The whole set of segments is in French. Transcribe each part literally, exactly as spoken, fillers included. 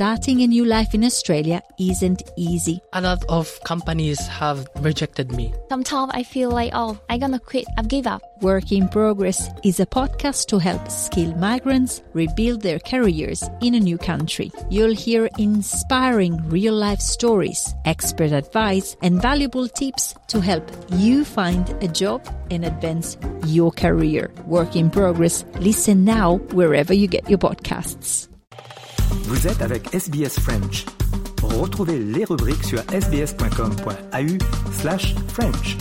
starting a new life in Australia isn't easy. A lot of companies have rejected me. Sometimes I feel like, oh, I'm gonna quit, I've give up. Work in Progress is a podcast to help skilled migrants rebuild their careers in a new country. You'll hear inspiring real-life stories, expert advice, and valuable tips to help you find a job and advance your career. Work in Progress. Listen now wherever you get your podcasts. Vous êtes avec S B S French. Retrouvez les rubriques sur sbs.com.au slash French.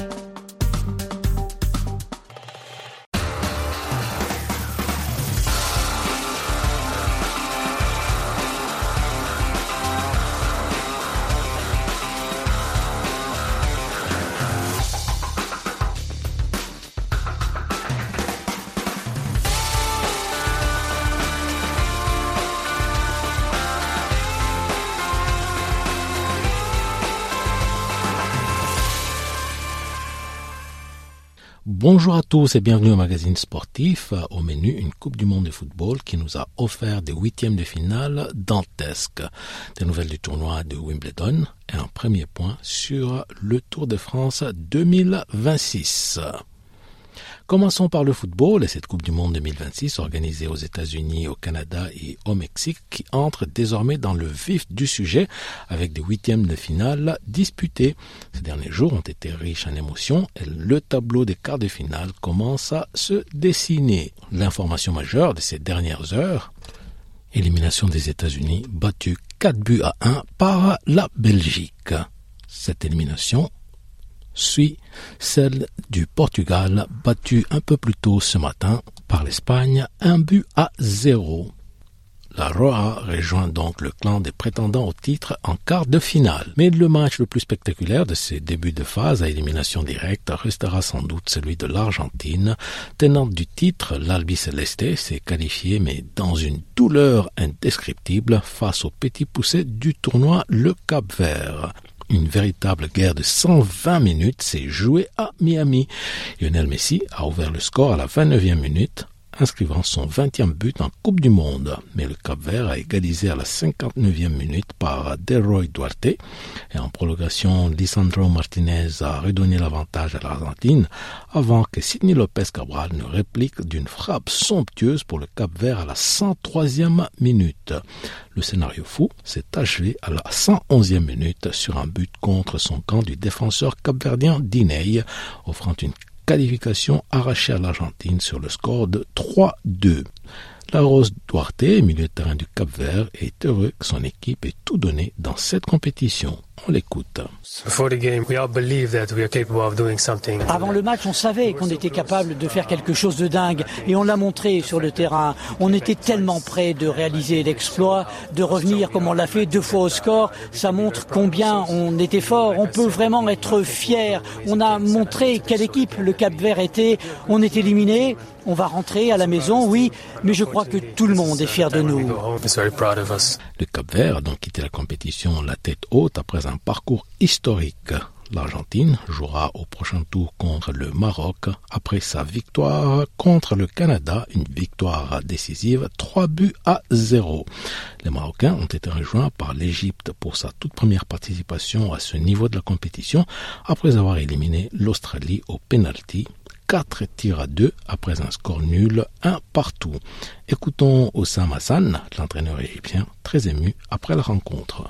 Bonjour à tous et bienvenue au magazine sportif. Au menu, une Coupe du Monde de football qui nous a offert des huitièmes de finale dantesques. Des nouvelles du tournoi de Wimbledon et un premier point sur le Tour de France deux mille vingt-six. Commençons par le football et cette Coupe du Monde deux mille vingt-six organisée aux États-Unis, au Canada et au Mexique qui entre désormais dans le vif du sujet avec des huitièmes de finale disputés. Ces derniers jours ont été riches en émotions et le tableau des quarts de finale commence à se dessiner. L'information majeure de ces dernières heures, élimination des États-Unis battue quatre buts à un par la Belgique. Cette élimination suit celle du Portugal, battu un peu plus tôt ce matin par l'Espagne, un but à zéro. La Roja rejoint donc le clan des prétendants au titre en quart de finale. Mais le match le plus spectaculaire de ces débuts de phase à élimination directe restera sans doute celui de l'Argentine. Tenante du titre, l'Albiceleste s'est qualifiée mais dans une douleur indescriptible face au petit poussé du tournoi, le Cap-Vert. Une véritable guerre de cent vingt minutes s'est jouée à Miami. Lionel Messi a ouvert le score à la vingt-neuvième minute, inscrivant son vingtième but en Coupe du Monde. Mais le Cap-Vert a égalisé à la cinquante-neuvième minute par Delroy Duarte. Et en prolongation, Lisandro Martinez a redonné l'avantage à l'Argentine avant que Sidney Lopez Cabral ne réplique d'une frappe somptueuse pour le Cap-Vert à la cent troisième minute. Le scénario fou s'est achevé à la cent onzième minute sur un but contre son camp du défenseur capverdien Diney, offrant une qualification arrachée à l'Argentine sur le score de trois deux. La Rose Duarte, milieu de terrain du Cap-Vert, est heureux que son équipe ait tout donné dans cette compétition. On l'écoute. Avant le match, on savait qu'on était capable de faire quelque chose de dingue et on l'a montré sur le terrain. On était tellement près de réaliser l'exploit, de revenir comme on l'a fait deux fois au score. Ça montre combien on était fort. On peut vraiment être fier. On a montré quelle équipe le Cap-Vert était. On est éliminé. On va rentrer à la maison, oui, mais je crois que tout le monde est fier de nous. Le Cap-Vert a donc quitté la compétition la tête haute après un parcours historique. L'Argentine jouera au prochain tour contre le Maroc après sa victoire contre le Canada, une victoire décisive, trois buts à zéro. Les Marocains ont été rejoints par l'Égypte pour sa toute première participation à ce niveau de la compétition après avoir éliminé l'Australie au penalty. Quatre tirs à deux après un score nul, un partout. Écoutons Oussam Hassan, l'entraîneur égyptien, très ému après la rencontre.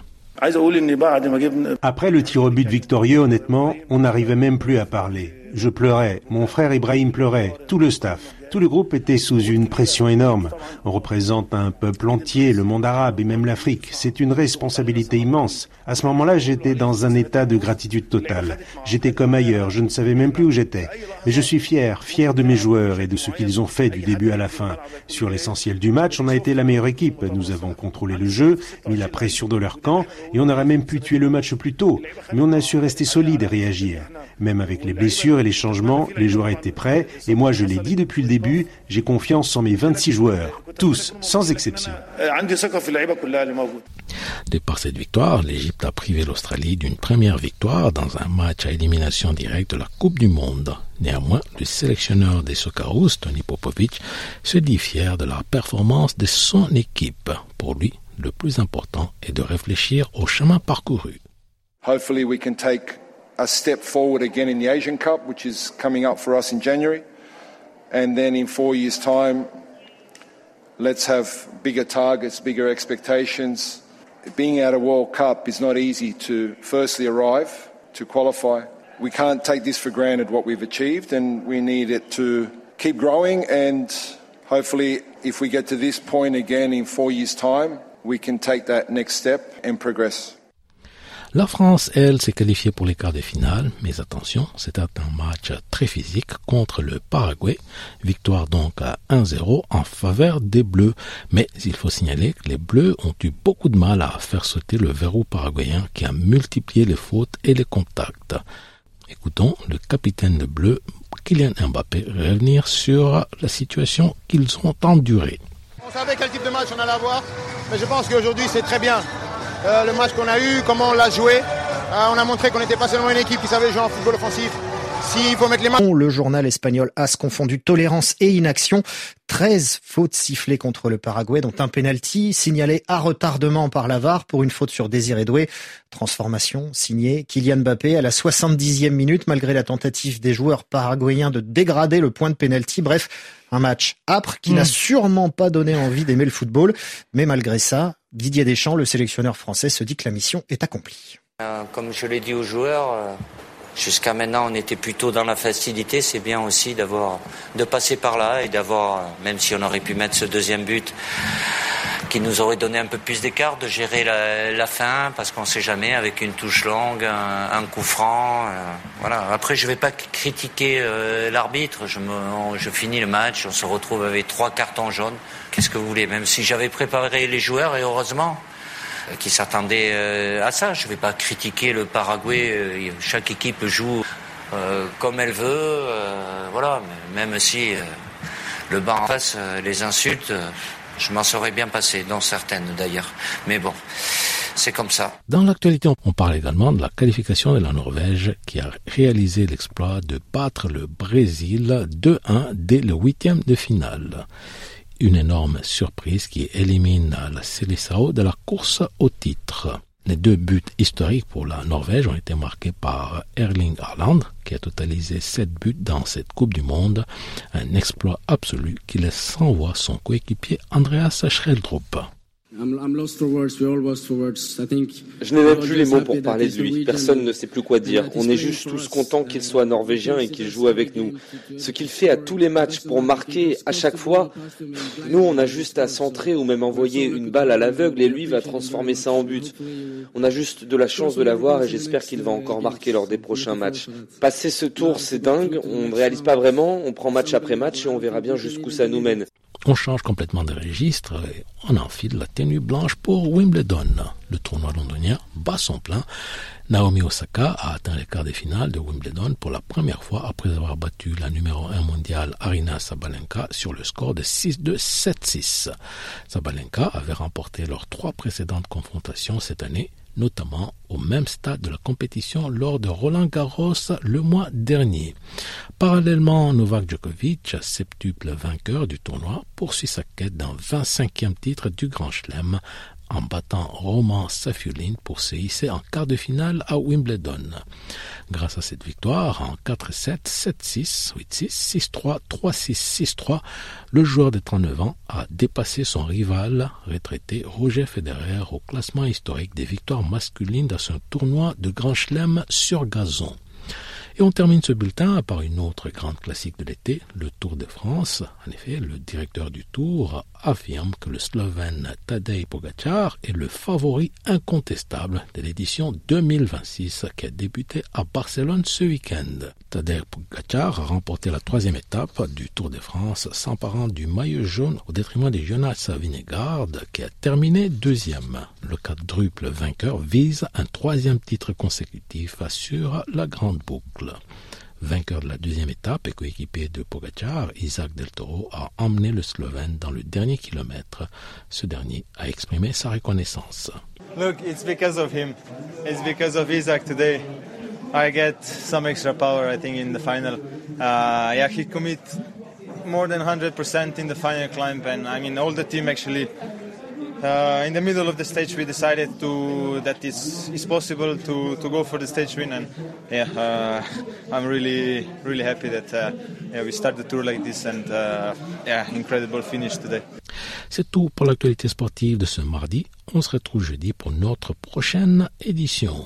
Après le tir au but victorieux, honnêtement, on n'arrivait même plus à parler. Je pleurais, mon frère Ibrahim pleurait, tout le staff. Tout le groupe était sous une pression énorme. On représente un peuple entier, le monde arabe et même l'Afrique. C'est une responsabilité immense. À ce moment-là, j'étais dans un état de gratitude totale. J'étais comme ailleurs, je ne savais même plus où j'étais. Mais je suis fier, fier de mes joueurs et de ce qu'ils ont fait du début à la fin. Sur l'essentiel du match, on a été la meilleure équipe. Nous avons contrôlé le jeu, mis la pression de leur camp et on aurait même pu tuer le match plus tôt. Mais on a su rester solide et réagir. Même avec les blessures et les changements, les joueurs étaient prêts et moi je l'ai dit depuis le début, j'ai confiance en mes vingt-six joueurs, tous, sans exception. De par cette victoire, l'Égypte a privé l'Australie d'une première victoire dans un match à élimination directe de la Coupe du Monde. Néanmoins, le sélectionneur des Socceroos, Tony Popovic, se dit fier de la performance de son équipe. Pour lui, le plus important est de réfléchir au chemin parcouru. Hopefully we can take a step forward again in the Asian Cup, which is coming up for us in January. And then in four years' time, let's have bigger targets, bigger expectations. Being at a World Cup is not easy to firstly arrive, to qualify. We can't take this for granted what we've achieved, and we need it to keep growing, and hopefully if we get to this point again in four years' time, we can take that next step and progress. La France, elle, s'est qualifiée pour les quarts de finale, mais attention, c'était un match très physique contre le Paraguay. Victoire donc à un zéro en faveur des Bleus. Mais il faut signaler que les Bleus ont eu beaucoup de mal à faire sauter le verrou paraguayen qui a multiplié les fautes et les contacts. Écoutons le capitaine de Bleu, Kylian Mbappé, revenir sur la situation qu'ils ont endurée. On savait quel type de match on allait avoir, mais je pense qu'aujourd'hui c'est très bien. Euh, le match qu'on a eu, comment on l'a joué, euh, on a montré qu'on n'était pas seulement une équipe qui savait jouer en football offensif. S'il faut mettre les mains... Le journal espagnol A S confondu tolérance et inaction. treize fautes sifflées contre le Paraguay, dont un penalty signalé à retardement par la V A R pour une faute sur Désiré Doué. Transformation signée Kylian Mbappé à la soixante-dixième minute, malgré la tentative des joueurs paraguayens de dégrader le point de penalty. Bref, un match âpre qui mmh. n'a sûrement pas donné envie d'aimer le football. Mais malgré ça, Didier Deschamps, le sélectionneur français, se dit que la mission est accomplie. Euh, comme je l'ai dit aux joueurs, euh, jusqu'à maintenant on était plutôt dans la facilité. C'est bien aussi d'avoir de passer par là et d'avoir, même si on aurait pu mettre ce deuxième but qui nous aurait donné un peu plus d'écart, de gérer la, la fin, parce qu'on ne sait jamais, avec une touche longue, un, un coup franc. Euh, voilà. Après, je ne vais pas critiquer euh, l'arbitre. Je, me, on, je finis le match, on se retrouve avec trois cartons jaunes. Qu'est-ce que vous voulez? Même si j'avais préparé les joueurs, et heureusement, euh, qui s'attendaient euh, à ça. Je ne vais pas critiquer le Paraguay. Euh, chaque équipe joue euh, comme elle veut. Euh, voilà. Mais même si euh, le banc en face euh, les insulte... Euh, Je m'en serais bien passé, dans certaines d'ailleurs. Mais bon, c'est comme ça. Dans l'actualité, on parle également de la qualification de la Norvège qui a réalisé l'exploit de battre le Brésil deux un dès le huitième de finale. Une énorme surprise qui élimine la Seleção de la course au titre. Les deux buts historiques pour la Norvège ont été marqués par Erling Haaland, qui a totalisé sept buts dans cette Coupe du Monde, un exploit absolu qui laisse sans voix son coéquipier Andreas Schreldrup. Je n'ai même plus les mots pour parler de lui. Personne ne sait plus quoi dire. On est juste tous contents qu'il soit norvégien et qu'il joue avec nous. Ce qu'il fait à tous les matchs pour marquer à chaque fois, nous on a juste à centrer ou même envoyer une balle à l'aveugle et lui va transformer ça en but. On a juste de la chance de l'avoir et j'espère qu'il va encore marquer lors des prochains matchs. Passer ce tour, c'est dingue. On ne réalise pas vraiment. On prend match après match et on verra bien jusqu'où ça nous mène. On change complètement de registre et on enfile la tenue blanche pour Wimbledon. Le tournoi londonien bat son plein. Naomi Osaka a atteint les quarts de finale de Wimbledon pour la première fois après avoir battu la numéro un mondiale Aryna Sabalenka sur le score de six deux sept six. Sabalenka avait remporté leurs trois précédentes confrontations cette année, notamment au même stade de la compétition lors de Roland-Garros le mois dernier. Parallèlement, Novak Djokovic, septuple vainqueur du tournoi, poursuit sa quête d'un vingt-cinquième titre du Grand Chelem en battant Roman Safiullin pour se hisser en quart de finale à Wimbledon. Grâce à cette victoire, en quatre sept, sept six, huit six, six trois, trois six, six trois, le joueur de trente-neuf ans a dépassé son rival retraité Roger Federer au classement historique des victoires masculines dans un tournoi de Grand Chelem sur gazon. Et on termine ce bulletin par une autre grande classique de l'été, le Tour de France. En effet, le directeur du Tour affirme que le Slovène Tadej Pogačar est le favori incontestable de l'édition deux mille vingt-six qui a débuté à Barcelone ce week-end. Tadej Pogačar a remporté la troisième étape du Tour de France, s'emparant du maillot jaune au détriment de Jonas Vingegaard qui a terminé deuxième. Le quadruple vainqueur vise un troisième titre consécutif sur la Grande Boucle. Vainqueur de la deuxième étape et coéquipier de Pogačar, Isaac Del Toro a emmené le Slovène dans le dernier kilomètre. Ce dernier a exprimé sa reconnaissance. Look, it's because of him. It's because of Isaac today. I get some extra power, I think, in the final. Uh, yeah, he commit more than one hundred percent in the final climb, and I mean, all the team actually uh, in the middle of the stage we decided to that it's, it's possible to, to go for the stage win, and yeah, uh, I'm really really happy that uh, yeah, we started the tour like this, and uh, yeah, incredible finish today. C'est tout pour l'actualité sportive de ce mardi. On se retrouve jeudi pour notre prochaine édition.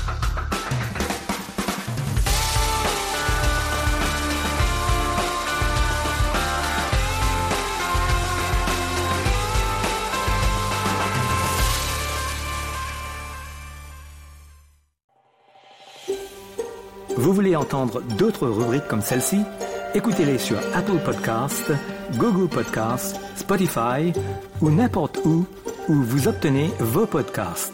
Vous voulez entendre d'autres rubriques comme celle-ci? Écoutez-les sur Apple Podcasts, Google Podcasts, Spotify ou n'importe où où vous obtenez vos podcasts.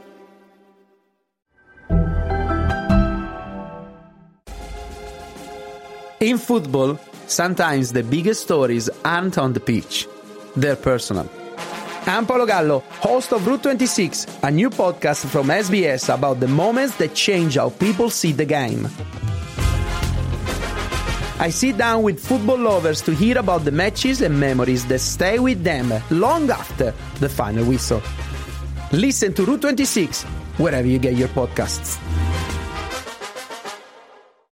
In football, sometimes the biggest stories aren't on the pitch. They're personal. I'm Paolo Gallo, host of Route twenty-six, a new podcast from S B S about the moments that change how people see the game. I sit down with football lovers to hear about the matches and memories that stay with them long after the final whistle. Listen to Route twenty-six, wherever you get your podcasts.